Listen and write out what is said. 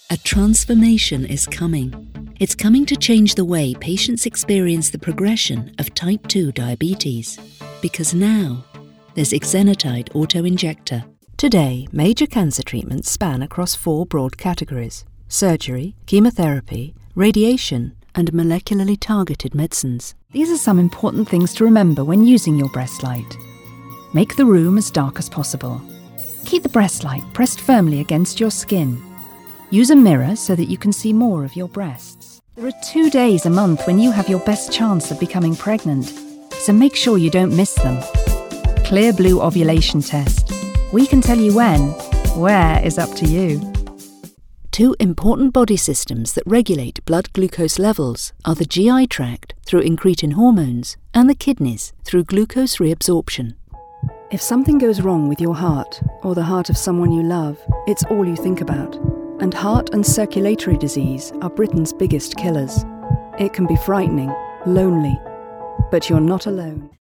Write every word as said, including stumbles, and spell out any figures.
A transformation is coming. It's coming to change the way patients experience the progression of type two diabetes. Because now, there's exenatide auto-injector. Today, major cancer treatments span across four broad categories: surgery, chemotherapy, radiation, and molecularly targeted medicines. These are some important things to remember when using your breast light. Make the room as dark as possible. Keep the breast light pressed firmly against your skin. Use a mirror so that you can see more of your breasts. There are two days a month when you have your best chance of becoming pregnant, so make sure you don't miss them. Clear Blue Ovulation Test. We can tell you when. Where is up to you. Two important body systems that regulate blood glucose levels are the G I tract through incretin hormones and the kidneys through glucose reabsorption. If something goes wrong with your heart or the heart of someone you love, it's all you think about. And heart and circulatory disease are Britain's biggest killers. It can be frightening, lonely, but you're not alone.